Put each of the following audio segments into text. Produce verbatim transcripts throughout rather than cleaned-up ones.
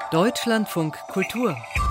Deutschlandfunk Kultur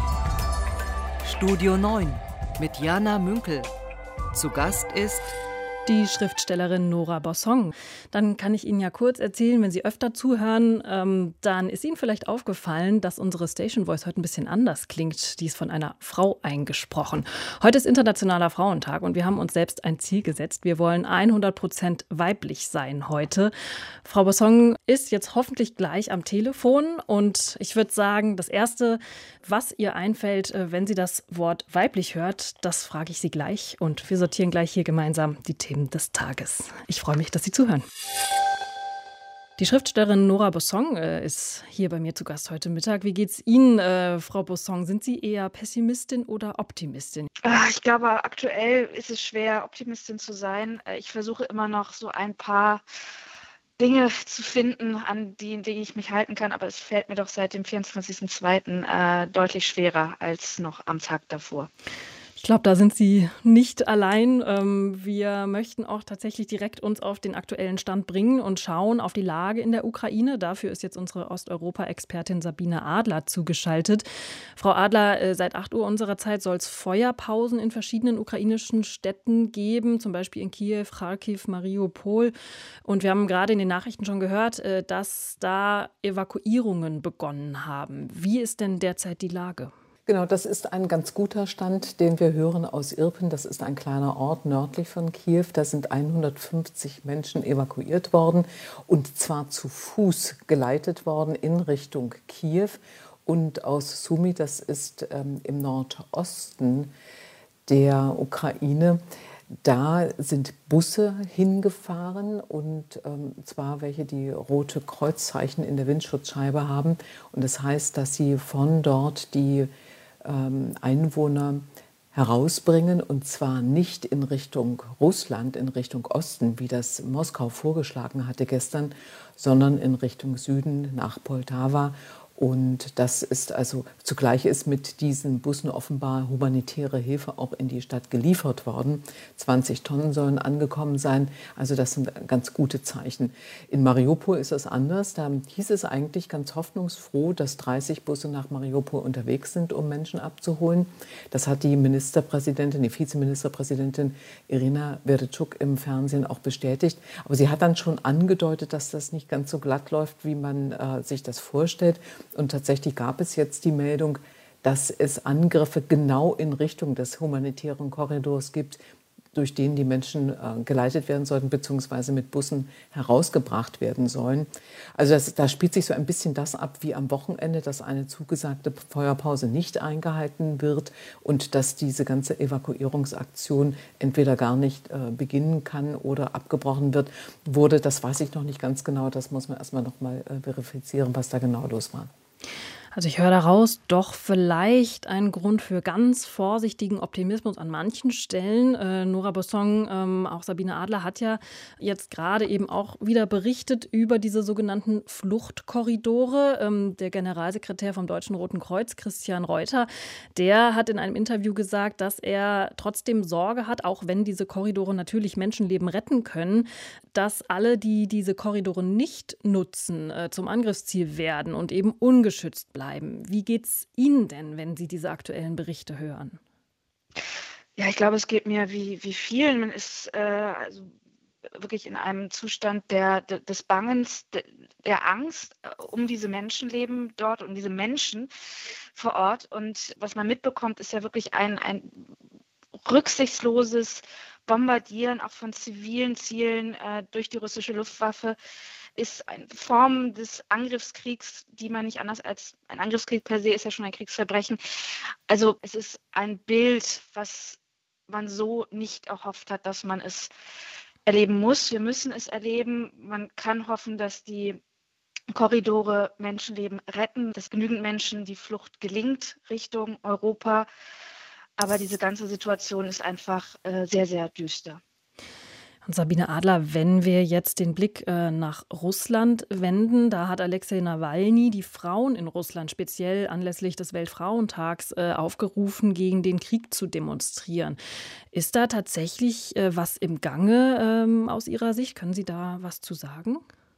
Studio neun mit Jana Münkel. Zu Gast ist die Schriftstellerin Nora Bossong. Dann kann ich Ihnen ja kurz erzählen, wenn Sie öfter zuhören, ähm, dann ist Ihnen vielleicht aufgefallen, dass unsere Station Voice heute ein bisschen anders klingt. Die ist von einer Frau eingesprochen. Heute ist Internationaler Frauentag und wir haben uns selbst ein Ziel gesetzt. Wir wollen hundert Prozent weiblich sein heute. Frau Bossong ist jetzt hoffentlich gleich am Telefon und ich würde sagen, das Erste, was ihr einfällt, wenn sie das Wort weiblich hört, das frage ich sie gleich und wir sortieren gleich hier gemeinsam die Themen des Tages. Ich freue mich, dass Sie zuhören. Die Schriftstellerin Nora Bossong äh, ist hier bei mir zu Gast heute Mittag. Wie geht's Ihnen, äh, Frau Bossong? Sind Sie eher Pessimistin oder Optimistin? Ich glaube, aktuell ist es schwer, Optimistin zu sein. Ich versuche immer noch so ein paar Dinge zu finden, an die, die ich mich halten kann, aber es fällt mir doch seit dem vierundzwanzigsten zweiten Äh, deutlich schwerer als noch am Tag davor. Ich glaube, da sind Sie nicht allein. Wir möchten auch tatsächlich direkt uns auf den aktuellen Stand bringen und schauen auf die Lage in der Ukraine. Dafür ist jetzt unsere Osteuropa-Expertin Sabine Adler zugeschaltet. Frau Adler, seit acht Uhr unserer Zeit soll es Feuerpausen in verschiedenen ukrainischen Städten geben, zum Beispiel in Kiew, Charkiw, Mariupol. Und wir haben gerade in den Nachrichten schon gehört, dass da Evakuierungen begonnen haben. Wie ist denn derzeit die Lage? Genau, das ist ein ganz guter Stand, den wir hören aus Irpin. Das ist ein kleiner Ort nördlich von Kiew. Da sind hundertfünfzig Menschen evakuiert worden und zwar zu Fuß geleitet worden in Richtung Kiew. Und aus Sumy, das ist ähm, im Nordosten der Ukraine, da sind Busse hingefahren und ähm, zwar welche, die rote Kreuzzeichen in der Windschutzscheibe haben. Und das heißt, dass sie von dort die Einwohner herausbringen, und zwar nicht in Richtung Russland, in Richtung Osten, wie das Moskau vorgeschlagen hatte gestern, sondern in Richtung Süden nach Poltawa. Und das ist also, zugleich ist mit diesen Bussen offenbar humanitäre Hilfe auch in die Stadt geliefert worden. zwanzig Tonnen sollen angekommen sein. Also das sind ganz gute Zeichen. In Mariupol ist es anders. Da hieß es eigentlich ganz hoffnungsfroh, dass dreißig Busse nach Mariupol unterwegs sind, um Menschen abzuholen. Das hat die Ministerpräsidentin, die Vizeministerpräsidentin Irina Vereshchuk im Fernsehen auch bestätigt. Aber sie hat dann schon angedeutet, dass das nicht ganz so glatt läuft, wie man äh, sich das vorstellt. Und tatsächlich gab es jetzt die Meldung, dass es Angriffe genau in Richtung des humanitären Korridors gibt, durch den die Menschen äh, geleitet werden sollten, beziehungsweise mit Bussen herausgebracht werden sollen. Also das, da spielt sich so ein bisschen das ab wie am Wochenende, dass eine zugesagte Feuerpause nicht eingehalten wird und dass diese ganze Evakuierungsaktion entweder gar nicht äh, beginnen kann oder abgebrochen wird, wurde. Das weiß ich noch nicht ganz genau. Das muss man erstmal noch mal äh, verifizieren, was da genau los war. Also ich höre daraus doch vielleicht einen Grund für ganz vorsichtigen Optimismus an manchen Stellen. Äh, Nora Bossong, ähm, auch Sabine Adler hat ja jetzt gerade eben auch wieder berichtet über diese sogenannten Fluchtkorridore. Ähm, der Generalsekretär vom Deutschen Roten Kreuz, Christian Reuter, der hat in einem Interview gesagt, dass er trotzdem Sorge hat, auch wenn diese Korridore natürlich Menschenleben retten können, dass alle, die diese Korridore nicht nutzen, äh, zum Angriffsziel werden und eben ungeschützt bleiben. Wie geht's Ihnen denn, wenn Sie diese aktuellen Berichte hören? Ja, ich glaube, es geht mir wie, wie vielen. Man ist äh, also wirklich in einem Zustand der, der, des Bangens, der, der Angst um diese Menschenleben dort, um diese Menschen vor Ort. Und was man mitbekommt, ist ja wirklich ein, ein rücksichtsloses Bombardieren auch von zivilen Zielen äh, durch die russische Luftwaffe. Ist eine Form des Angriffskriegs, die man nicht anders als ein Angriffskrieg per se ist ja schon ein Kriegsverbrechen. Also es ist ein Bild, was man so nicht erhofft hat, dass man es erleben muss. Wir müssen es erleben. Man kann hoffen, dass die Korridore Menschenleben retten, dass genügend Menschen die Flucht gelingt Richtung Europa. Aber diese ganze Situation ist einfach äh, sehr, sehr düster. Und Sabine Adler, wenn wir jetzt den Blick äh, nach Russland wenden, da hat Alexei Nawalny die Frauen in Russland speziell anlässlich des Weltfrauentags äh, aufgerufen, gegen den Krieg zu demonstrieren. Ist da tatsächlich äh, was im Gange ähm, aus Ihrer Sicht? Können Sie da was zu sagen?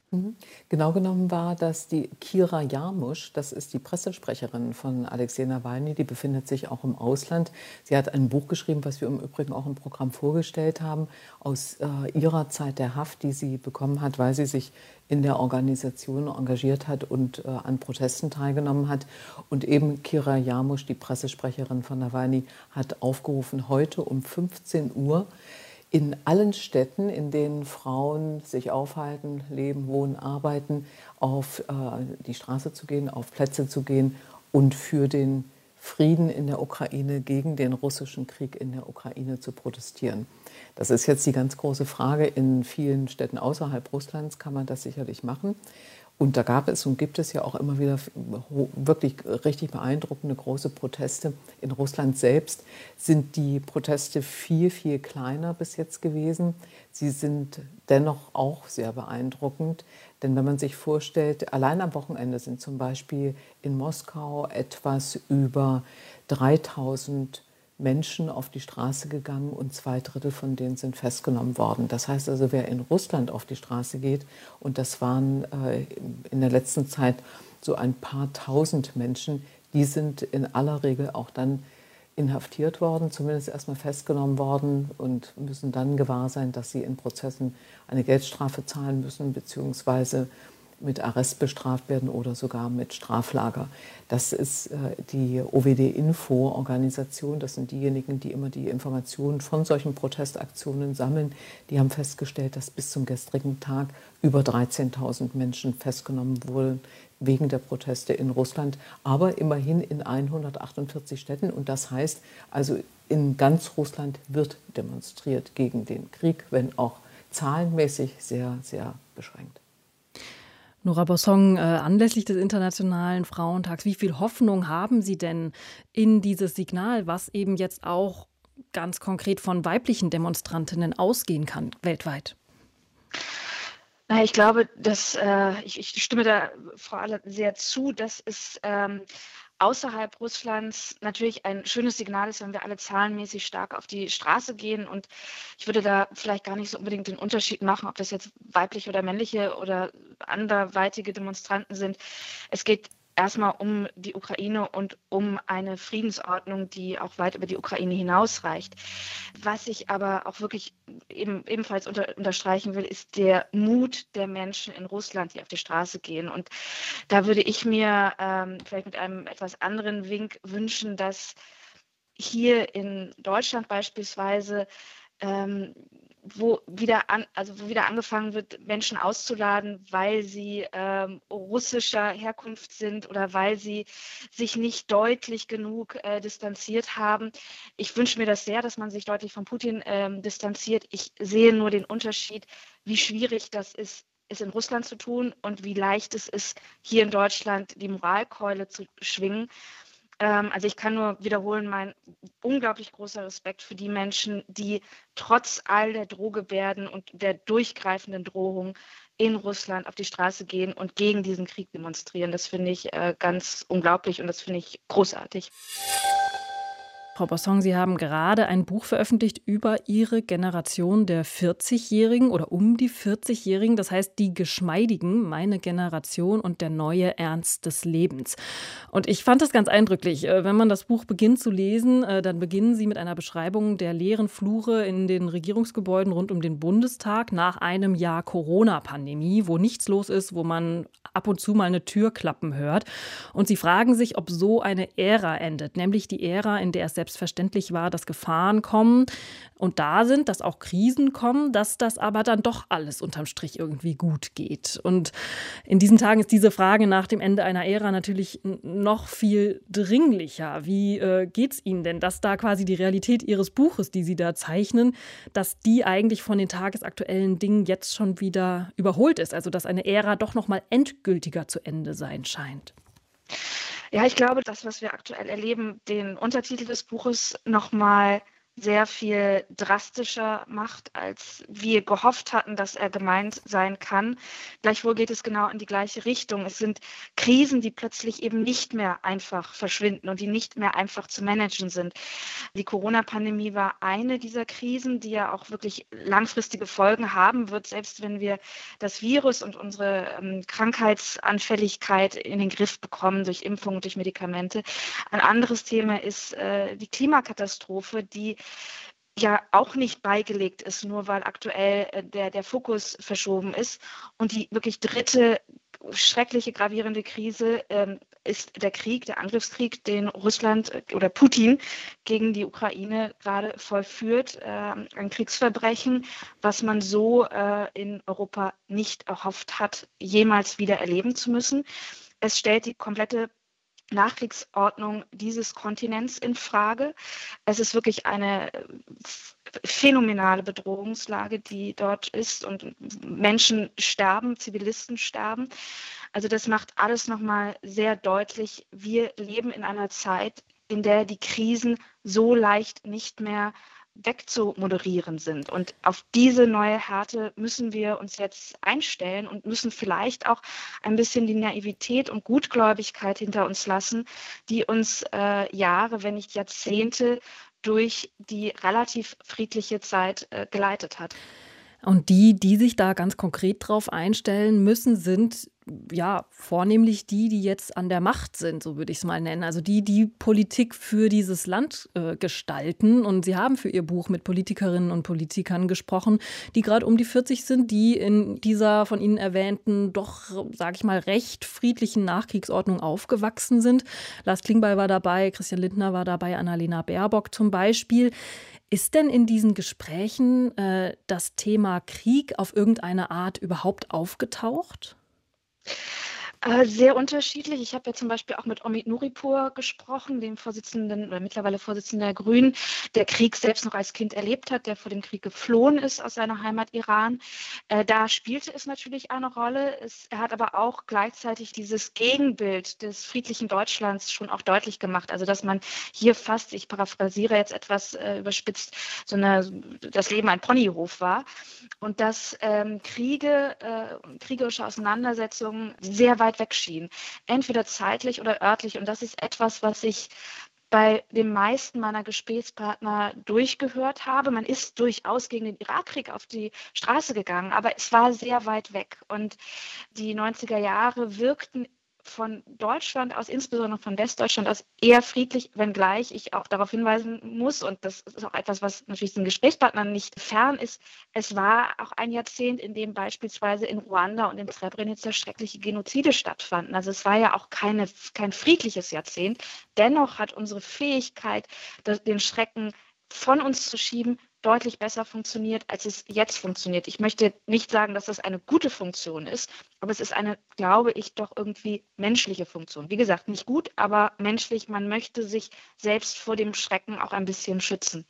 Mhm. Genau genommen war das die Kira Jarmusch, das ist die Pressesprecherin von Alexei Nawalny, die befindet sich auch im Ausland. Sie hat ein Buch geschrieben, was wir im Übrigen auch im Programm vorgestellt haben, aus äh, ihrer Zeit der Haft, die sie bekommen hat, weil sie sich in der Organisation engagiert hat und äh, an Protesten teilgenommen hat. Und eben Kira Jarmusch, die Pressesprecherin von Nawalny, hat aufgerufen, heute um fünfzehn Uhr in allen Städten, in denen Frauen sich aufhalten, leben, wohnen, arbeiten, auf äh, die Straße zu gehen, auf Plätze zu gehen und für den Frieden in der Ukraine, gegen den russischen Krieg in der Ukraine zu protestieren. Das ist jetzt die ganz große Frage. In vielen Städten außerhalb Russlands kann man das sicherlich machen. Und da gab es und gibt es ja auch immer wieder wirklich richtig beeindruckende große Proteste. In Russland selbst sind die Proteste viel, viel kleiner bis jetzt gewesen. Sie sind dennoch auch sehr beeindruckend. Denn wenn man sich vorstellt, allein am Wochenende sind zum Beispiel in Moskau etwas über dreitausend Menschen auf die Straße gegangen und zwei Drittel von denen sind festgenommen worden. Das heißt also, wer in Russland auf die Straße geht, und das waren äh, in der letzten Zeit so ein paar tausend Menschen, die sind in aller Regel auch dann inhaftiert worden, zumindest erstmal festgenommen worden und müssen dann gewahr sein, dass sie in Prozessen eine Geldstrafe zahlen müssen, beziehungsweise mit Arrest bestraft werden oder sogar mit Straflager. Das ist äh, die O W D-Info-Organisation. Das sind diejenigen, die immer die Informationen von solchen Protestaktionen sammeln. Die haben festgestellt, dass bis zum gestrigen Tag über dreizehntausend Menschen festgenommen wurden wegen der Proteste in Russland, aber immerhin in hundertachtundvierzig Städten. Und das heißt, also in ganz Russland wird demonstriert gegen den Krieg, wenn auch zahlenmäßig sehr, sehr beschränkt. Nora Bossong, äh, anlässlich des Internationalen Frauentags, wie viel Hoffnung haben Sie denn in dieses Signal, was eben jetzt auch ganz konkret von weiblichen Demonstrantinnen ausgehen kann, weltweit? Na, ich glaube, dass äh, ich, ich stimme da Frau Aller sehr zu, dass es ähm, außerhalb Russlands natürlich ein schönes Signal ist, wenn wir alle zahlenmäßig stark auf die Straße gehen. Und ich würde da vielleicht gar nicht so unbedingt den Unterschied machen, ob das jetzt weibliche oder männliche oder anderweitige Demonstranten sind. Es geht erstmal um die Ukraine und um eine Friedensordnung, die auch weit über die Ukraine hinausreicht. Was ich aber auch wirklich eben, ebenfalls unter, unterstreichen will, ist der Mut der Menschen in Russland, die auf die Straße gehen. Und da würde ich mir ähm, vielleicht mit einem etwas anderen Wink wünschen, dass hier in Deutschland beispielsweise ähm, wo wieder an, also wo wieder angefangen wird, Menschen auszuladen, weil sie ähm, russischer Herkunft sind oder weil sie sich nicht deutlich genug äh, distanziert haben. Ich wünsche mir das sehr, dass man sich deutlich von Putin ähm, distanziert. Ich sehe nur den Unterschied, wie schwierig das ist, es in Russland zu tun und wie leicht es ist, hier in Deutschland die Moralkeule zu schwingen. Also ich kann nur wiederholen, mein unglaublich großer Respekt für die Menschen, die trotz all der Drohgebärden und der durchgreifenden Drohung in Russland auf die Straße gehen und gegen diesen Krieg demonstrieren. Das finde ich äh, ganz unglaublich und das finde ich großartig. Frau Bossong, Sie haben gerade ein Buch veröffentlicht über Ihre Generation der vierzigjährigen oder um die vierzigjährigen. Das heißt, die Geschmeidigen, meine Generation und der neue Ernst des Lebens. Und ich fand das ganz eindrücklich. Wenn man das Buch beginnt zu lesen, dann beginnen Sie mit einer Beschreibung der leeren Flure in den Regierungsgebäuden rund um den Bundestag nach einem Jahr Corona-Pandemie, wo nichts los ist, wo man ab und zu mal eine Tür klappen hört. Und Sie fragen sich, ob so eine Ära endet, nämlich die Ära, in der es selbstverständlich war, dass Gefahren kommen und da sind, dass auch Krisen kommen, dass das aber dann doch alles unterm Strich irgendwie gut geht. Und in diesen Tagen ist diese Frage nach dem Ende einer Ära natürlich noch viel dringlicher. Wie äh, geht es Ihnen denn, dass da quasi die Realität Ihres Buches, die Sie da zeichnen, dass die eigentlich von den tagesaktuellen Dingen jetzt schon wieder überholt ist? Also dass eine Ära doch noch mal endgültiger zu Ende sein scheint. Ja, ich glaube, das, was wir aktuell erleben, den Untertitel des Buches nochmal sehr viel drastischer macht, als wir gehofft hatten, dass er gemeint sein kann. Gleichwohl geht es genau in die gleiche Richtung. Es sind Krisen, die plötzlich eben nicht mehr einfach verschwinden und die nicht mehr einfach zu managen sind. Die Corona-Pandemie war eine dieser Krisen, die ja auch wirklich langfristige Folgen haben wird, selbst wenn wir das Virus und unsere ähm, Krankheitsanfälligkeit in den Griff bekommen durch Impfungen, durch Medikamente. Ein anderes Thema ist äh, die Klimakatastrophe, die ja auch nicht beigelegt ist, nur weil aktuell äh, der, der Fokus verschoben ist. Und die wirklich dritte schreckliche, gravierende Krise ähm, ist der Krieg, der Angriffskrieg, den Russland äh, oder Putin gegen die Ukraine gerade vollführt. Äh, ein Kriegsverbrechen, was man so äh, in Europa nicht erhofft hat, jemals wieder erleben zu müssen. Es stellt die komplette Nachkriegsordnung dieses Kontinents in Frage. Es ist wirklich eine phänomenale Bedrohungslage, die dort ist, und Menschen sterben, Zivilisten sterben. Also das macht alles nochmal sehr deutlich. Wir leben in einer Zeit, in der die Krisen so leicht nicht mehr wegzumoderieren sind. Und auf diese neue Härte müssen wir uns jetzt einstellen und müssen vielleicht auch ein bisschen die Naivität und Gutgläubigkeit hinter uns lassen, die uns äh, Jahre, wenn nicht Jahrzehnte durch die relativ friedliche Zeit äh, geleitet hat. Und die, die sich da ganz konkret drauf einstellen müssen, sind ja vornehmlich die, die jetzt an der Macht sind, so würde ich es mal nennen. Also die, die Politik für dieses Land äh, gestalten. Und Sie haben für Ihr Buch mit Politikerinnen und Politikern gesprochen, die gerade um die vierzig sind, die in dieser von Ihnen erwähnten, doch, sage ich mal, recht friedlichen Nachkriegsordnung aufgewachsen sind. Lars Klingbeil war dabei, Christian Lindner war dabei, Annalena Baerbock zum Beispiel. Ist denn in diesen Gesprächen äh, das Thema Krieg auf irgendeine Art überhaupt aufgetaucht? Äh, sehr unterschiedlich. Ich habe ja zum Beispiel auch mit Omid Nuripur gesprochen, dem Vorsitzenden oder mittlerweile Vorsitzenden der Grünen, der Krieg selbst noch als Kind erlebt hat, der vor dem Krieg geflohen ist aus seiner Heimat Iran. Äh, da spielte es natürlich eine Rolle. Es, er hat aber auch gleichzeitig dieses Gegenbild des friedlichen Deutschlands schon auch deutlich gemacht. Also dass man hier fast, ich paraphrasiere jetzt etwas äh, überspitzt, so eine, das Leben ein Ponyhof war. Und dass ähm, Kriege, äh, kriegerische Auseinandersetzungen sehr weit weg schienen, entweder zeitlich oder örtlich. Und das ist etwas, was ich bei den meisten meiner Gesprächspartner durchgehört habe. Man ist durchaus gegen den Irakkrieg auf die Straße gegangen, aber es war sehr weit weg. Und die neunziger Jahre wirkten von Deutschland aus, insbesondere von Westdeutschland aus, eher friedlich, wenngleich ich auch darauf hinweisen muss, und das ist auch etwas, was natürlich den Gesprächspartnern nicht fern ist, es war auch ein Jahrzehnt, in dem beispielsweise in Ruanda und in Srebrenica schreckliche Genozide stattfanden. Also es war ja auch keine, kein friedliches Jahrzehnt. Dennoch hat unsere Fähigkeit, das, den Schrecken von uns zu schieben, deutlich besser funktioniert, als es jetzt funktioniert. Ich möchte nicht sagen, dass das eine gute Funktion ist, aber es ist eine, glaube ich, doch irgendwie menschliche Funktion. Wie gesagt, nicht gut, aber menschlich. Man möchte sich selbst vor dem Schrecken auch ein bisschen schützen.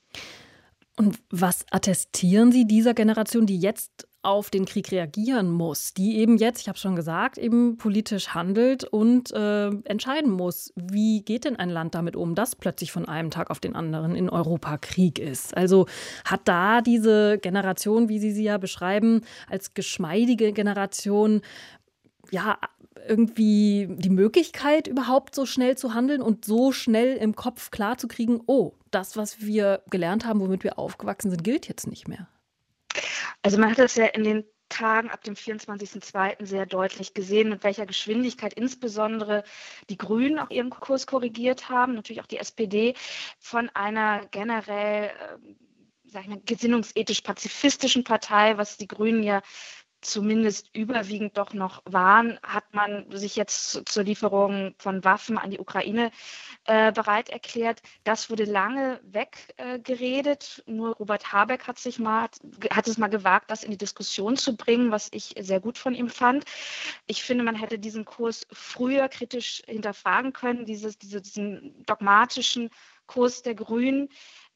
Und was attestieren Sie dieser Generation, die jetzt auf den Krieg reagieren muss, die eben jetzt, ich habe es schon gesagt, eben politisch handelt und äh, entscheiden muss, wie geht denn ein Land damit um, dass plötzlich von einem Tag auf den anderen in Europa Krieg ist? Also hat da diese Generation, wie Sie sie ja beschreiben, als geschmeidige Generation, ja, irgendwie die Möglichkeit, überhaupt so schnell zu handeln und so schnell im Kopf klarzukriegen, oh, das, was wir gelernt haben, womit wir aufgewachsen sind, gilt jetzt nicht mehr? Also man hat das ja in den Tagen ab dem vierundzwanzigsten zweiten sehr deutlich gesehen, mit welcher Geschwindigkeit insbesondere die Grünen auch ihren Kurs korrigiert haben, natürlich auch die S P D, von einer generell, äh, sag ich mal, gesinnungsethisch-pazifistischen Partei, was die Grünen ja zumindest überwiegend doch noch waren, hat man sich jetzt zur Lieferung von Waffen an die Ukraine äh, bereit erklärt. Das wurde lange weggeredet. Äh, Nur Robert Habeck hat sich mal, hat es mal gewagt, das in die Diskussion zu bringen, was ich sehr gut von ihm fand. Ich finde, man hätte diesen Kurs früher kritisch hinterfragen können, dieses, diese, diesen dogmatischen Kurs der Grünen,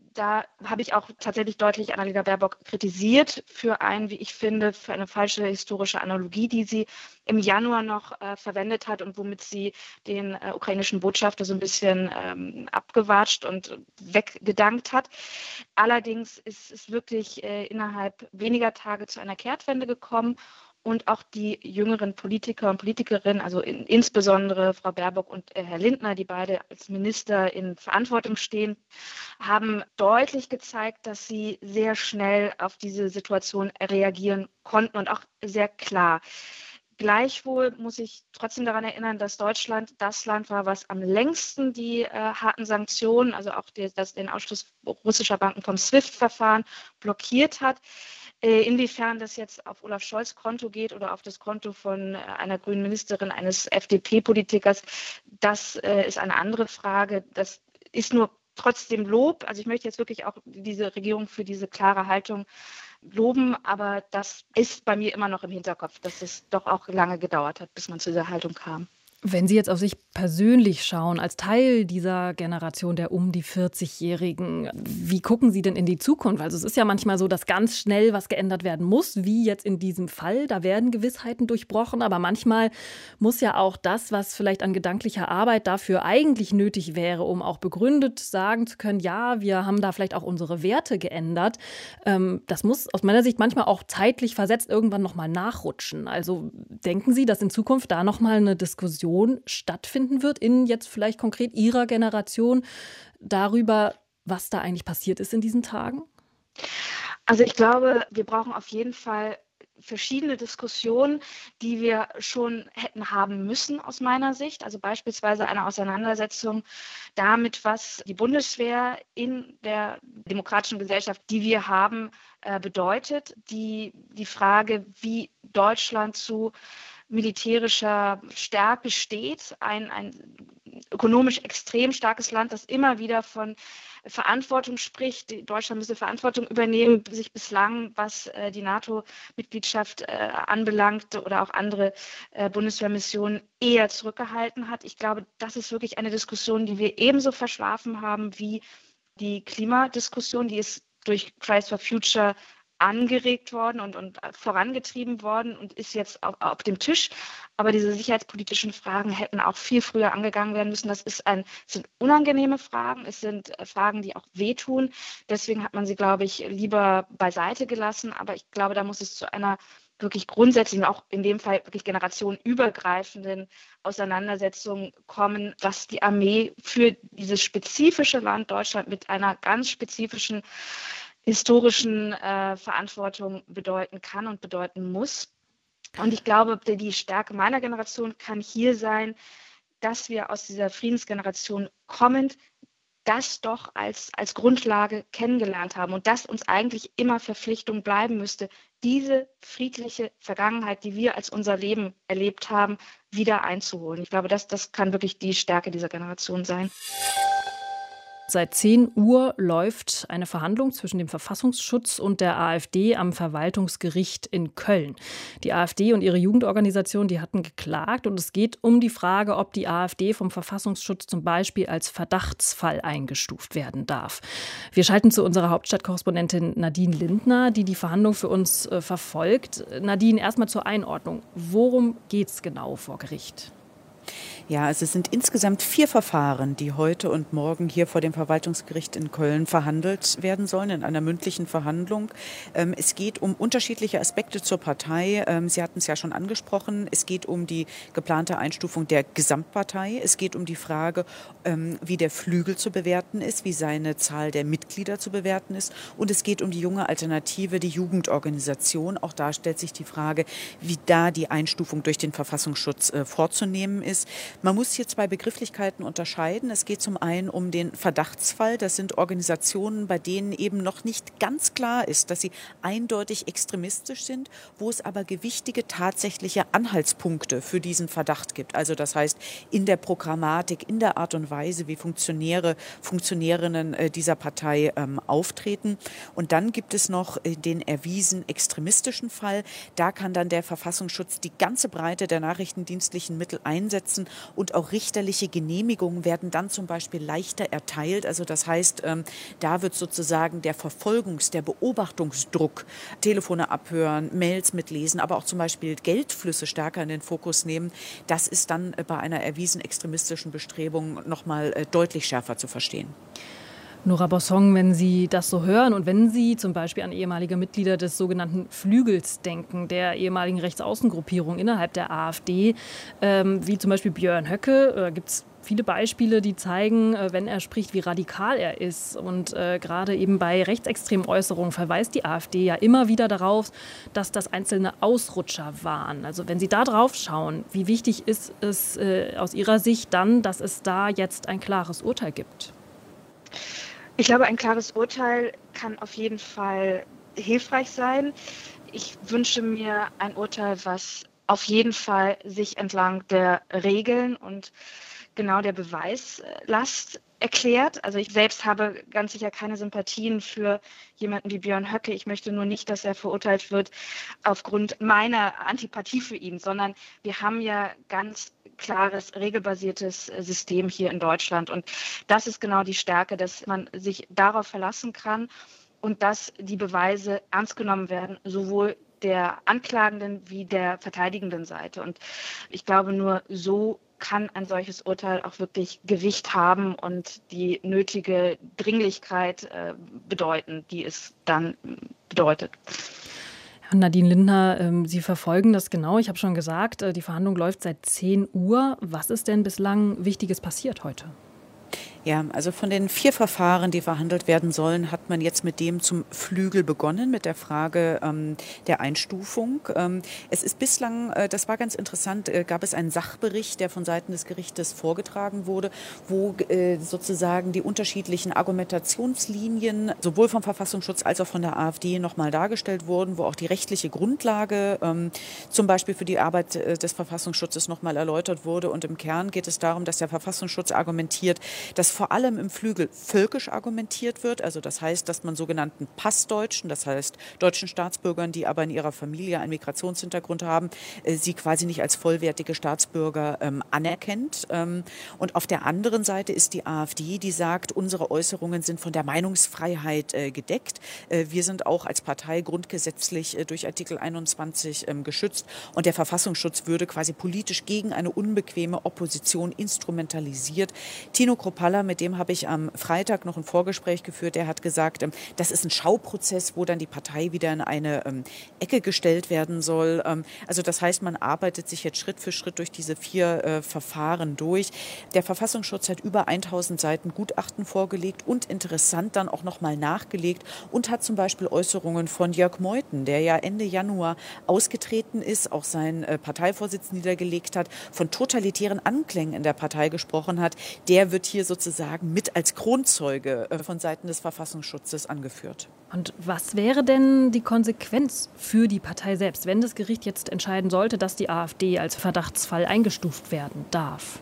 Da habe ich auch tatsächlich deutlich Annalena Baerbock kritisiert für ein, wie ich finde, für eine falsche historische Analogie, die sie im Januar noch äh, verwendet hat und womit sie den äh, ukrainischen Botschafter so ein bisschen ähm, abgewatscht und weggedankt hat. Allerdings ist es wirklich äh, innerhalb weniger Tage zu einer Kehrtwende gekommen. Und auch die jüngeren Politiker und Politikerinnen, also in, insbesondere Frau Baerbock und äh, Herr Lindner, die beide als Minister in Verantwortung stehen, haben deutlich gezeigt, dass sie sehr schnell auf diese Situation reagieren konnten und auch sehr klar. Gleichwohl muss ich trotzdem daran erinnern, dass Deutschland das Land war, was am längsten die äh, harten Sanktionen, also auch die, das, den Ausschluss russischer Banken vom SWIFT-Verfahren blockiert hat. Inwiefern das jetzt auf Olaf Scholz' Konto geht oder auf das Konto von einer grünen Ministerin, eines F D P-Politikers, das äh, ist eine andere Frage. Das ist nur trotzdem Lob. Also ich möchte jetzt wirklich auch diese Regierung für diese klare Haltung loben, aber das ist bei mir immer noch im Hinterkopf, dass es doch auch lange gedauert hat, bis man zu dieser Haltung kam. Wenn Sie jetzt auf sich persönlich schauen, als Teil dieser Generation der um die vierzig-Jährigen, wie gucken Sie denn in die Zukunft? Also es ist ja manchmal so, dass ganz schnell was geändert werden muss, wie jetzt in diesem Fall. Da werden Gewissheiten durchbrochen, aber manchmal muss ja auch das, was vielleicht an gedanklicher Arbeit dafür eigentlich nötig wäre, um auch begründet sagen zu können, ja, wir haben da vielleicht auch unsere Werte geändert. Das muss aus meiner Sicht manchmal auch zeitlich versetzt irgendwann nochmal nachrutschen. Also denken Sie, dass in Zukunft da nochmal eine Diskussion stattfinden wird in jetzt vielleicht konkret Ihrer Generation darüber, was da eigentlich passiert ist in diesen Tagen? Also ich glaube, wir brauchen auf jeden Fall verschiedene Diskussionen, die wir schon hätten haben müssen aus meiner Sicht. Also beispielsweise eine Auseinandersetzung damit, was die Bundeswehr in der demokratischen Gesellschaft, die wir haben, bedeutet. Die, die Frage, wie Deutschland zu militärischer Stärke steht, ein, ein ökonomisch extrem starkes Land, das immer wieder von Verantwortung spricht. Deutschland müsse Verantwortung übernehmen, sich bislang, was äh, die NATO-Mitgliedschaft äh, anbelangt oder auch andere äh, Bundeswehrmissionen, eher zurückgehalten hat. Ich glaube, das ist wirklich eine Diskussion, die wir ebenso verschlafen haben wie die Klimadiskussion, die ist durch Fridays for Future angeregt worden und, und vorangetrieben worden und ist jetzt auf, auf dem Tisch. Aber diese sicherheitspolitischen Fragen hätten auch viel früher angegangen werden müssen. Das ist ein, sind unangenehme Fragen, es sind Fragen, die auch wehtun. Deswegen hat man sie, glaube ich, lieber beiseite gelassen. Aber ich glaube, da muss es zu einer wirklich grundsätzlichen, auch in dem Fall wirklich generationenübergreifenden Auseinandersetzung kommen, was die Armee für dieses spezifische Land Deutschland mit einer ganz spezifischen historischen äh, Verantwortung bedeuten kann und bedeuten muss. Und ich glaube, die Stärke meiner Generation kann hier sein, dass wir aus dieser Friedensgeneration kommend das doch als, als Grundlage kennengelernt haben und dass uns eigentlich immer Verpflichtung bleiben müsste, diese friedliche Vergangenheit, die wir als unser Leben erlebt haben, wieder einzuholen. Ich glaube, das, das kann wirklich die Stärke dieser Generation sein. Seit zehn Uhr läuft eine Verhandlung zwischen dem Verfassungsschutz und der AfD am Verwaltungsgericht in Köln. Die AfD und ihre Jugendorganisation, die hatten geklagt und es geht um die Frage, ob die AfD vom Verfassungsschutz zum Beispiel als Verdachtsfall eingestuft werden darf. Wir schalten zu unserer Hauptstadtkorrespondentin Nadine Lindner, die die Verhandlung für uns äh, verfolgt. Nadine, erstmal zur Einordnung. Worum geht es genau vor Gericht? Ja, also es sind insgesamt vier Verfahren, die heute und morgen hier vor dem Verwaltungsgericht in Köln verhandelt werden sollen, in einer mündlichen Verhandlung. Ähm, es geht um unterschiedliche Aspekte zur Partei. Ähm, Sie hatten es ja schon angesprochen. Es geht um die geplante Einstufung der Gesamtpartei. Es geht um die Frage, ähm, wie der Flügel zu bewerten ist, wie seine Zahl der Mitglieder zu bewerten ist. Und es geht um die junge Alternative, die Jugendorganisation. Auch da stellt sich die Frage, wie da die Einstufung durch den Verfassungsschutz äh, vorzunehmen ist. Man muss hier zwei Begrifflichkeiten unterscheiden. Es geht zum einen um den Verdachtsfall. Das sind Organisationen, bei denen eben noch nicht ganz klar ist, dass sie eindeutig extremistisch sind, wo es aber gewichtige tatsächliche Anhaltspunkte für diesen Verdacht gibt. Also das heißt, in der Programmatik, in der Art und Weise, wie Funktionäre, Funktionärinnen äh, dieser Partei ähm, auftreten. Und dann gibt es noch äh, den erwiesen extremistischen Fall. Da kann dann der Verfassungsschutz die ganze Breite der nachrichtendienstlichen Mittel einsetzen, umsetzen und auch richterliche Genehmigungen werden dann zum Beispiel leichter erteilt. Also das heißt, ähm, da wird sozusagen der Verfolgungs-, der Beobachtungsdruck, Telefone abhören, Mails mitlesen, aber auch zum Beispiel Geldflüsse stärker in den Fokus nehmen. Das ist dann äh, bei einer erwiesen extremistischen Bestrebung nochmal äh, deutlich schärfer zu verstehen. Nora Bossong, wenn Sie das so hören und wenn Sie zum Beispiel an ehemalige Mitglieder des sogenannten Flügels denken, der ehemaligen Rechtsaußengruppierung innerhalb der AfD, ähm, wie zum Beispiel Björn Höcke, äh, gibt es viele Beispiele, die zeigen, äh, wenn er spricht, wie radikal er ist. Und äh, gerade eben bei rechtsextremen Äußerungen verweist die AfD ja immer wieder darauf, dass das einzelne Ausrutscher waren. Also wenn Sie da drauf schauen, wie wichtig ist es äh, aus Ihrer Sicht dann, dass es da jetzt ein klares Urteil gibt? Ich glaube, ein klares Urteil kann auf jeden Fall hilfreich sein. Ich wünsche mir ein Urteil, was auf jeden Fall sich entlang der Regeln und genau der Beweislast erklärt. Also ich selbst habe ganz sicher keine Sympathien für jemanden wie Björn Höcke. Ich möchte nur nicht, dass er verurteilt wird aufgrund meiner Antipathie für ihn, sondern wir haben ja ganz klares, regelbasiertes System hier in Deutschland. Und das ist genau die Stärke, dass man sich darauf verlassen kann und dass die Beweise ernst genommen werden, sowohl der anklagenden wie der verteidigenden Seite. Und ich glaube, nur so kann ein solches Urteil auch wirklich Gewicht haben und die nötige Dringlichkeit äh, bedeuten, die es dann bedeutet. Nadine Lindner, ähm, Sie verfolgen das genau. Ich habe schon gesagt, äh, die Verhandlung läuft seit zehn Uhr. Was ist denn bislang Wichtiges passiert heute? Ja, also von den vier Verfahren, die verhandelt werden sollen, hat man jetzt mit dem zum Flügel begonnen, mit der Frage ähm, der Einstufung. Ähm, es ist bislang, äh, das war ganz interessant, äh, gab es einen Sachbericht, der von Seiten des Gerichtes vorgetragen wurde, wo äh, sozusagen die unterschiedlichen Argumentationslinien sowohl vom Verfassungsschutz als auch von der AfD nochmal dargestellt wurden, wo auch die rechtliche Grundlage ähm, zum Beispiel für die Arbeit äh, des Verfassungsschutzes nochmal erläutert wurde. Und im Kern geht es darum, dass der Verfassungsschutz argumentiert, dass vor allem im Flügel völkisch argumentiert wird. Also das heißt, dass man sogenannten Passdeutschen, das heißt deutschen Staatsbürgern, die aber in ihrer Familie einen Migrationshintergrund haben, äh, sie quasi nicht als vollwertige Staatsbürger ähm, anerkennt. Ähm, und auf der anderen Seite ist die AfD, die sagt, unsere Äußerungen sind von der Meinungsfreiheit äh, gedeckt. Äh, wir sind auch als Partei grundgesetzlich äh, durch Artikel einundzwanzig ähm, geschützt. Und der Verfassungsschutz würde quasi politisch gegen eine unbequeme Opposition instrumentalisiert. Tino Kruppalla, mit dem habe ich am Freitag noch ein Vorgespräch geführt, der hat gesagt, das ist ein Schauprozess, wo dann die Partei wieder in eine ähm, Ecke gestellt werden soll. Ähm, also das heißt, man arbeitet sich jetzt Schritt für Schritt durch diese vier äh, Verfahren durch. Der Verfassungsschutz hat über tausend Seiten Gutachten vorgelegt und interessant dann auch nochmal nachgelegt und hat zum Beispiel Äußerungen von Jörg Meuthen, der ja Ende Januar ausgetreten ist, auch seinen äh, Parteivorsitz niedergelegt hat, von totalitären Anklängen in der Partei gesprochen hat. Der wird hier sozusagen mit als Kronzeuge von Seiten des Verfassungsschutzes angeführt. Und was wäre denn die Konsequenz für die Partei selbst, wenn das Gericht jetzt entscheiden sollte, dass die AfD als Verdachtsfall eingestuft werden darf?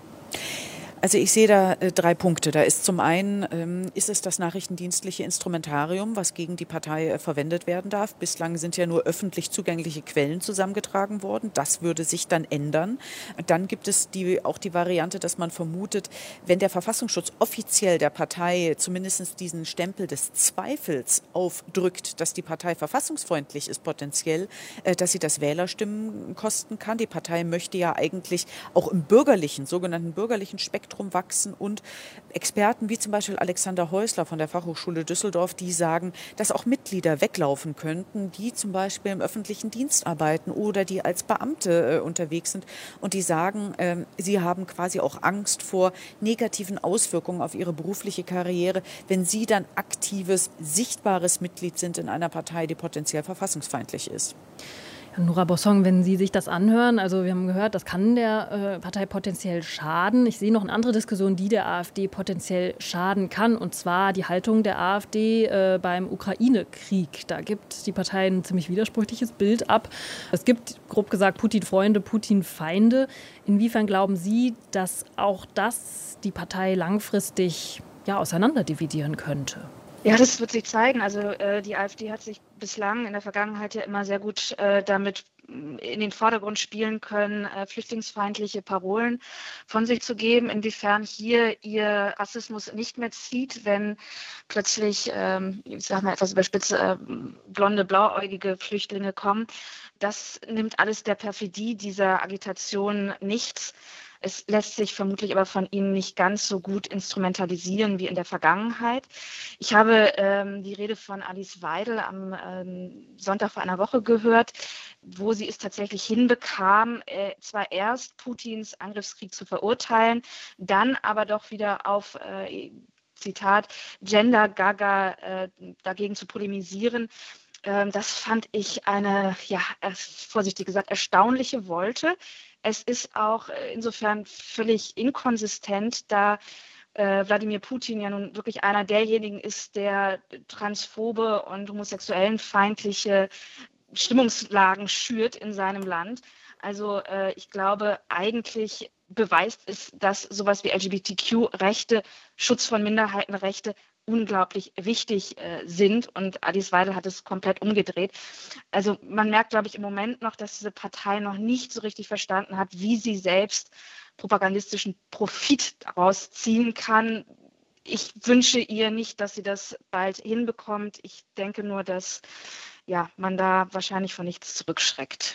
Also ich sehe da äh, drei Punkte. Da ist zum einen, ähm, ist es das nachrichtendienstliche Instrumentarium, was gegen die Partei äh, verwendet werden darf. Bislang sind ja nur öffentlich zugängliche Quellen zusammengetragen worden. Das würde sich dann ändern. Dann gibt es die, auch die Variante, dass man vermutet, wenn der Verfassungsschutz offiziell der Partei zumindest diesen Stempel des Zweifels aufdrückt, dass die Partei verfassungsfreundlich ist potenziell, äh, dass sie das Wählerstimmen kosten kann. Die Partei möchte ja eigentlich auch im bürgerlichen, sogenannten bürgerlichen Spektrum wachsen und Experten wie zum Beispiel Alexander Häusler von der Fachhochschule Düsseldorf, die sagen, dass auch Mitglieder weglaufen könnten, die zum Beispiel im öffentlichen Dienst arbeiten oder die als Beamte äh, unterwegs sind und die sagen, äh, sie haben quasi auch Angst vor negativen Auswirkungen auf ihre berufliche Karriere, wenn sie dann aktives, sichtbares Mitglied sind in einer Partei, die potenziell verfassungsfeindlich ist. Nora Bossong, wenn Sie sich das anhören, also wir haben gehört, das kann der äh, Partei potenziell schaden. Ich sehe noch eine andere Diskussion, die der AfD potenziell schaden kann, und zwar die Haltung der AfD äh, beim Ukraine-Krieg. Da gibt die Partei ein ziemlich widersprüchliches Bild ab. Es gibt, grob gesagt, Putin-Freunde, Putin-Feinde. Inwiefern glauben Sie, dass auch das die Partei langfristig ja, auseinanderdividieren könnte? Ja, das wird sich zeigen. Also äh, die AfD hat sich bislang in der Vergangenheit ja immer sehr gut äh, damit in den Vordergrund spielen können, äh, flüchtlingsfeindliche Parolen von sich zu geben, inwiefern hier ihr Rassismus nicht mehr zieht, wenn plötzlich, ähm, ich sage mal etwas überspitzt, äh, blonde, blauäugige Flüchtlinge kommen. Das nimmt alles der Perfidie dieser Agitation nichts. Es lässt sich vermutlich aber von ihnen nicht ganz so gut instrumentalisieren wie in der Vergangenheit. Ich habe ähm, die Rede von Alice Weidel am ähm, Sonntag vor einer Woche gehört, wo sie es tatsächlich hinbekam, äh, zwar erst Putins Angriffskrieg zu verurteilen, dann aber doch wieder auf äh, Zitat, Gender Gaga äh, dagegen zu polemisieren. Ähm, das fand ich eine, ja, äh, vorsichtig gesagt, erstaunliche Wolte. Es ist auch äh, insofern völlig inkonsistent, da äh, Wladimir Putin ja nun wirklich einer derjenigen ist, der transphobe und homosexuellenfeindliche Stimmungslagen schürt in seinem Land. Also äh, ich glaube, eigentlich beweist es, dass sowas wie L G B T Q-Rechte, Schutz von Minderheitenrechte unglaublich wichtig äh, sind. Und Alice Weidel hat es komplett umgedreht. Also man merkt, glaube ich, im Moment noch, dass diese Partei noch nicht so richtig verstanden hat, wie sie selbst propagandistischen Profit daraus ziehen kann. Ich wünsche ihr nicht, dass sie das bald hinbekommt. Ich denke nur, dass ja, man da wahrscheinlich von nichts zurückschreckt.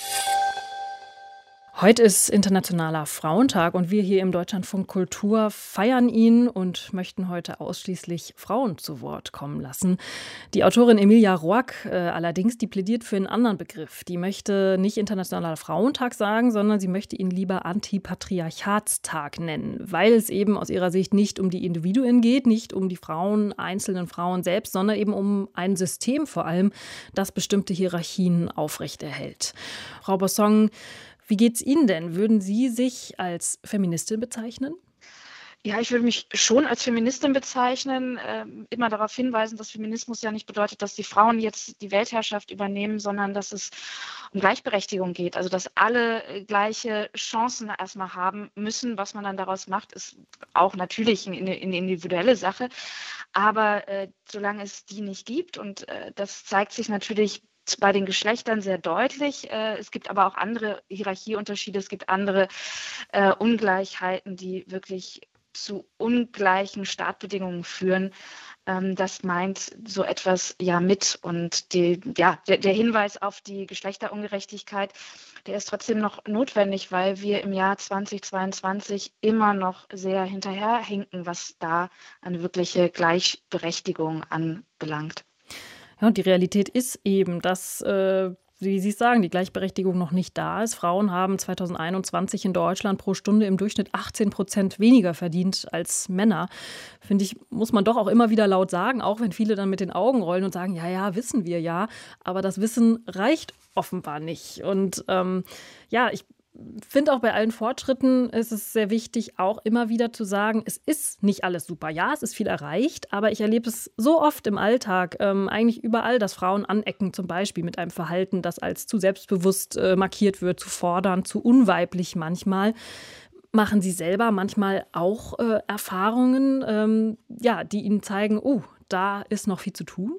Heute ist Internationaler Frauentag und wir hier im Deutschlandfunk Kultur feiern ihn und möchten heute ausschließlich Frauen zu Wort kommen lassen. Die Autorin Emilia Roark äh, allerdings, die plädiert für einen anderen Begriff. Die möchte nicht Internationaler Frauentag sagen, sondern sie möchte ihn lieber Antipatriarchatstag nennen, weil es eben aus ihrer Sicht nicht um die Individuen geht, nicht um die Frauen, einzelnen Frauen selbst, sondern eben um ein System vor allem, das bestimmte Hierarchien aufrechterhält. Frau Bossong, wie geht's Ihnen denn? Würden Sie sich als Feministin bezeichnen? Ja, ich würde mich schon als Feministin bezeichnen, äh, immer darauf hinweisen, dass Feminismus ja nicht bedeutet, dass die Frauen jetzt die Weltherrschaft übernehmen, sondern dass es um Gleichberechtigung geht. Also dass alle äh, gleiche Chancen erstmal haben müssen. Was man dann daraus macht, ist auch natürlich eine, eine individuelle Sache. Aber äh, solange es die nicht gibt, und äh, das zeigt sich natürlich bei den Geschlechtern sehr deutlich. Es gibt aber auch andere Hierarchieunterschiede, es gibt andere äh, Ungleichheiten, die wirklich zu ungleichen Startbedingungen führen. Ähm, das meint so etwas ja mit. Und die, ja, der, der Hinweis auf die Geschlechterungerechtigkeit, der ist trotzdem noch notwendig, weil wir im Jahr zweitausendzweiundzwanzig immer noch sehr hinterherhinken, was da eine wirkliche Gleichberechtigung anbelangt. Ja, und die Realität ist eben, dass, äh, wie Sie es sagen, die Gleichberechtigung noch nicht da ist. Frauen haben zweitausendeinundzwanzig in Deutschland pro Stunde im Durchschnitt achtzehn Prozent weniger verdient als Männer. Finde ich, muss man doch auch immer wieder laut sagen, auch wenn viele dann mit den Augen rollen und sagen, ja, ja, wissen wir ja. Aber das Wissen reicht offenbar nicht. Und ähm, ja, ich finde auch bei allen Fortschritten ist es sehr wichtig, auch immer wieder zu sagen, es ist nicht alles super. Ja, es ist viel erreicht, aber ich erlebe es so oft im Alltag, ähm, eigentlich überall, dass Frauen anecken, zum Beispiel mit einem Verhalten, das als zu selbstbewusst äh, markiert wird, zu fordern, zu unweiblich manchmal. Machen Sie selber manchmal auch äh, Erfahrungen, ähm, ja, die Ihnen zeigen, oh, da ist noch viel zu tun?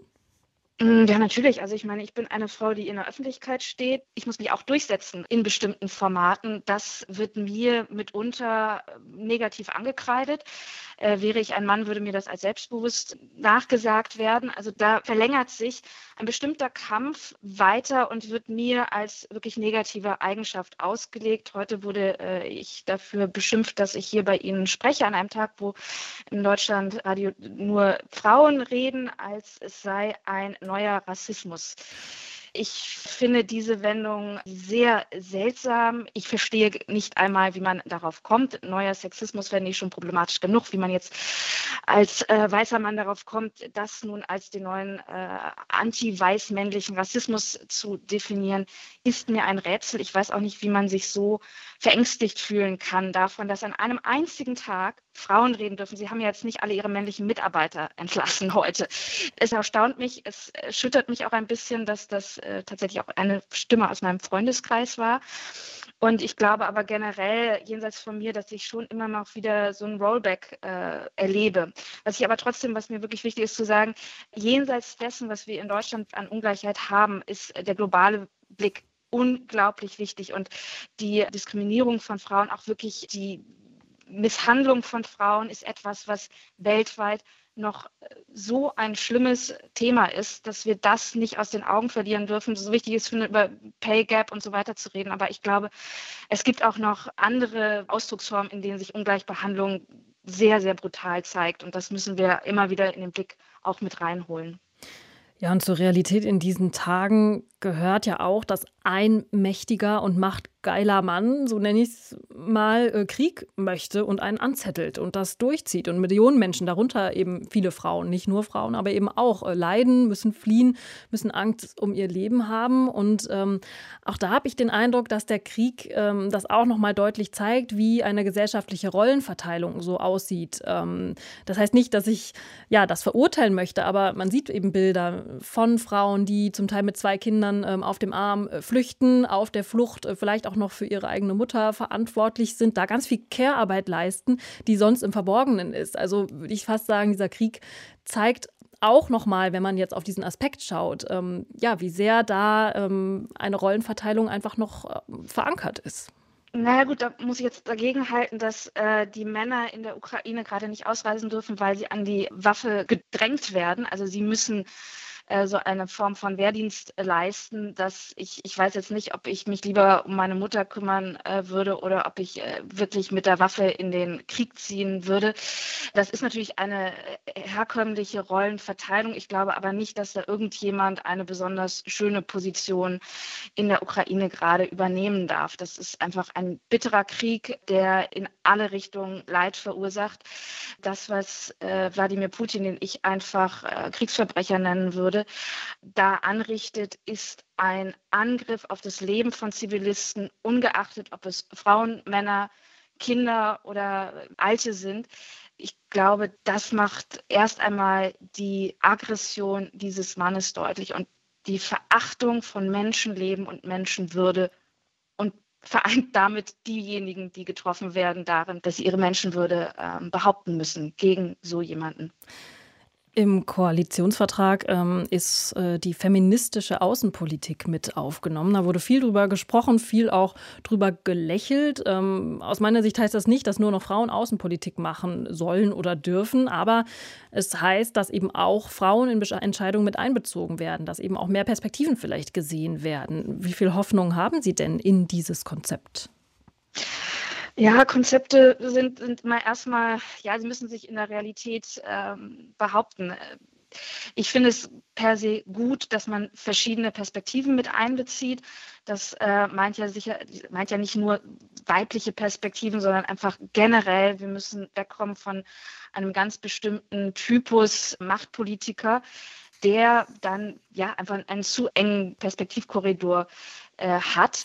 Ja, natürlich. Also ich meine, ich bin eine Frau, die in der Öffentlichkeit steht. Ich muss mich auch durchsetzen in bestimmten Formaten. Das wird mir mitunter negativ angekreidet. Äh, wäre ich ein Mann, würde mir das als selbstbewusst nachgesagt werden. Also da verlängert sich ein bestimmter Kampf weiter und wird mir als wirklich negative Eigenschaft ausgelegt. Heute wurde äh, ich dafür beschimpft, dass ich hier bei Ihnen spreche, an einem Tag, wo in Deutschland Radio nur Frauen reden, als es sei ein neuer Rassismus. Ich finde diese Wendung sehr seltsam. Ich verstehe nicht einmal, wie man darauf kommt. Neuer Sexismus fände ich schon problematisch genug, wie man jetzt als äh, weißer Mann darauf kommt, das nun als den neuen äh, anti-weiß-männlichen Rassismus zu definieren, ist mir ein Rätsel. Ich weiß auch nicht, wie man sich so verängstigt fühlen kann davon, dass an einem einzigen Tag Frauen reden dürfen. Sie haben ja jetzt nicht alle ihre männlichen Mitarbeiter entlassen heute. Es erstaunt mich, es schüttert mich auch ein bisschen, dass das äh, tatsächlich auch eine Stimme aus meinem Freundeskreis war. Und ich glaube aber generell, jenseits von mir, dass ich schon immer noch wieder so ein Rollback äh, erlebe. Was ich aber trotzdem, was mir wirklich wichtig ist zu sagen, jenseits dessen, was wir in Deutschland an Ungleichheit haben, ist der globale Blick unglaublich wichtig. Und die Diskriminierung von Frauen, auch wirklich die Misshandlung von Frauen, ist etwas, was weltweit noch so ein schlimmes Thema ist, dass wir das nicht aus den Augen verlieren dürfen. So wichtig ist, über Pay Gap und so weiter zu reden. Aber ich glaube, es gibt auch noch andere Ausdrucksformen, in denen sich Ungleichbehandlung sehr, sehr brutal zeigt. Und das müssen wir immer wieder in den Blick auch mit reinholen. Ja, und zur Realität in diesen Tagen gehört ja auch, dass ein mächtiger und machtgeiler Mann, so nenne ich es mal, Krieg möchte und einen anzettelt und das durchzieht. Und Millionen Menschen, darunter eben viele Frauen, nicht nur Frauen, aber eben auch leiden, müssen fliehen, müssen Angst um ihr Leben haben. Und ähm, auch da habe ich den Eindruck, dass der Krieg ähm, das auch nochmal deutlich zeigt, wie eine gesellschaftliche Rollenverteilung so aussieht. Ähm, das heißt nicht, dass ich ja das verurteilen möchte, aber man sieht eben Bilder von Frauen, die zum Teil mit zwei Kindern ähm, auf dem Arm äh, flüchten, auf der Flucht, äh, vielleicht auch noch für ihre eigene Mutter verantwortlich sind, da ganz viel Care-Arbeit leisten, die sonst im Verborgenen ist. Also würde ich fast sagen, dieser Krieg zeigt auch nochmal, wenn man jetzt auf diesen Aspekt schaut, ähm, ja, wie sehr da ähm, eine Rollenverteilung einfach noch äh, verankert ist. Naja gut, da muss ich jetzt dagegen halten, dass äh, die Männer in der Ukraine gerade nicht ausreisen dürfen, weil sie an die Waffe gedrängt werden. Also sie müssen äh, so eine Form von Wehrdienst äh, leisten, dass ich, ich weiß jetzt nicht, ob ich mich lieber um meine Mutter kümmern äh, würde oder ob ich äh, wirklich mit der Waffe in den Krieg ziehen würde. Das ist natürlich eine äh, herkömmliche Rollenverteilung. Ich glaube aber nicht, dass da irgendjemand eine besonders schöne Position in der Ukraine gerade übernehmen darf. Das ist einfach ein bitterer Krieg, der in alle Richtungen Leid verursacht. Das, was äh, Wladimir Putin, den ich einfach äh, Kriegsverbrecher nennen würde, da anrichtet, ist ein Angriff auf das Leben von Zivilisten, ungeachtet, ob es Frauen, Männer, Kinder oder Alte sind. Ich glaube, das macht erst einmal die Aggression dieses Mannes deutlich und die Verachtung von Menschenleben und Menschenwürde und vereint damit diejenigen, die getroffen werden, darin, dass sie ihre Menschenwürde ähm, behaupten müssen gegen so jemanden. Im Koalitionsvertrag ähm, ist äh, die feministische Außenpolitik mit aufgenommen. Da wurde viel drüber gesprochen, viel auch drüber gelächelt. Ähm, aus meiner Sicht heißt das nicht, dass nur noch Frauen Außenpolitik machen sollen oder dürfen. Aber es heißt, dass eben auch Frauen in Entscheidungen mit einbezogen werden, dass eben auch mehr Perspektiven vielleicht gesehen werden. Wie viel Hoffnung haben Sie denn in dieses Konzept? Ja, Konzepte sind, sind mal erstmal, ja, sie müssen sich in der Realität ähm, behaupten. Ich finde es per se gut, dass man verschiedene Perspektiven mit einbezieht. Das äh, meint ja sicher, meint ja nicht nur weibliche Perspektiven, sondern einfach generell. Wir müssen wegkommen von einem ganz bestimmten Typus Machtpolitiker, der dann ja einfach einen zu engen Perspektivkorridor äh, hat.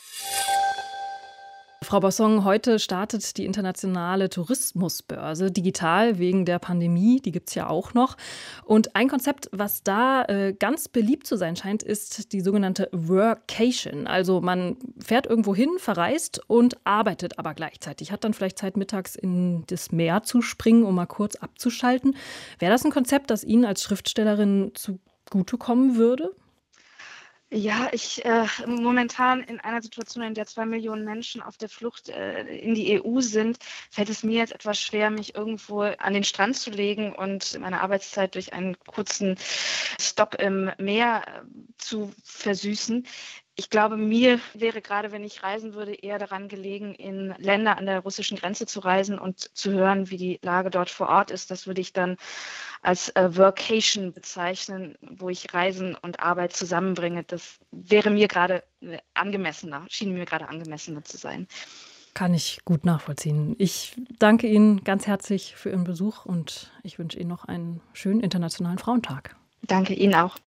Frau Bossong, heute startet die internationale Tourismusbörse digital wegen der Pandemie. Die gibt es ja auch noch. Und ein Konzept, was da äh, ganz beliebt zu sein scheint, ist die sogenannte Workation. Also man fährt irgendwo hin, verreist und arbeitet aber gleichzeitig. Hat dann vielleicht Zeit, mittags in das Meer zu springen, um mal kurz abzuschalten. Wäre das ein Konzept, das Ihnen als Schriftstellerin zugutekommen würde? Ja, ich äh, momentan in einer Situation, in der zwei Millionen Menschen auf der Flucht äh, in die E U sind, fällt es mir jetzt etwas schwer, mich irgendwo an den Strand zu legen und meine Arbeitszeit durch einen kurzen Stopp im Meer äh, zu versüßen. Ich glaube, mir wäre gerade, wenn ich reisen würde, eher daran gelegen, in Länder an der russischen Grenze zu reisen und zu hören, wie die Lage dort vor Ort ist. Das würde ich dann als äh, Workation bezeichnen, wo ich Reisen und Arbeit zusammenbringe. Das wäre mir gerade angemessener, schien mir gerade angemessener zu sein. Kann ich gut nachvollziehen. Ich danke Ihnen ganz herzlich für Ihren Besuch und ich wünsche Ihnen noch einen schönen Internationalen Frauentag. Danke Ihnen auch.